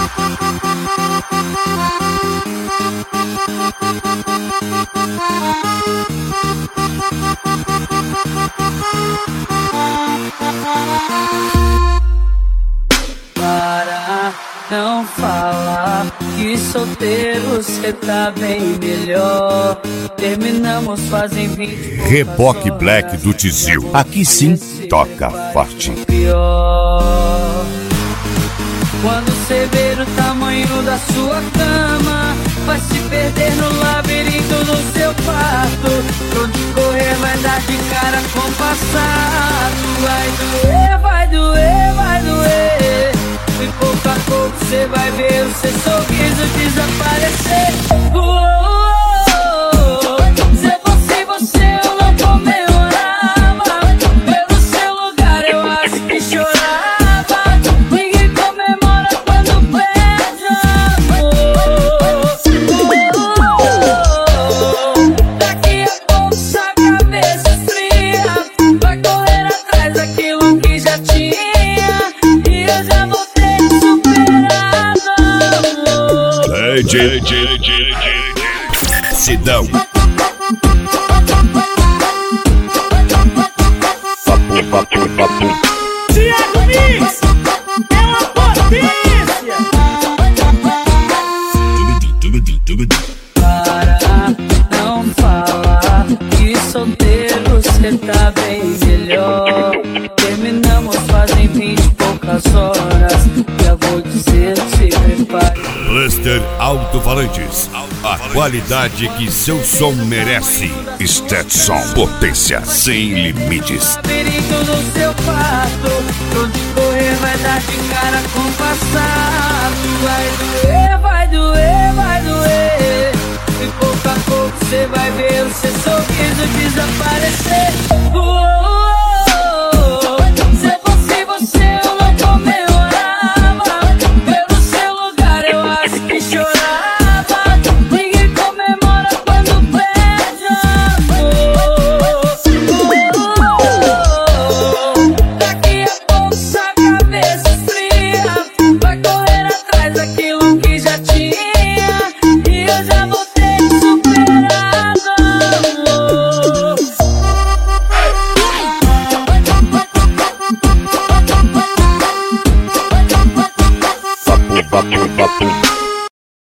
Para, não fala que solteiro cê tá bem melhor. Terminamos fazem 20. Reboque Black do Tizil. Aqui sim, toca forte. Pior. Quando cê vê o tamanho da sua cama, vai se perder no labirinto do seu quarto. Pra onde correr vai dar de cara com o passado. Vai doer, vai doer, vai doer. E pouco a pouco cê vai ver o seu sorriso desaparecer. Se eu fosse você eu não comemorava. Pelo seu lugar eu acho que chorava. Ninguém comemora quando perde amor. Daqui a pouco sua cabeça esfria. Vai correr atrás daquilo que já tinha. E eu já vou ter superado. Sidão. Thiago Mix é uma potência. Para, não fala que solteiro cê tá bem melhor. Terminamos fazem 20 e poucas horas. Já vou dizer, se prepare. Cluster Alto-Falantes. A qualidade que seu som merece. Stetson, potência sem limites. Labirinto no seu quarto, pra onde correr vai dar de cara com o passado. Vai doer, vai doer, vai doer. E pouco a pouco cê vai ver o seu sorriso desaparecer.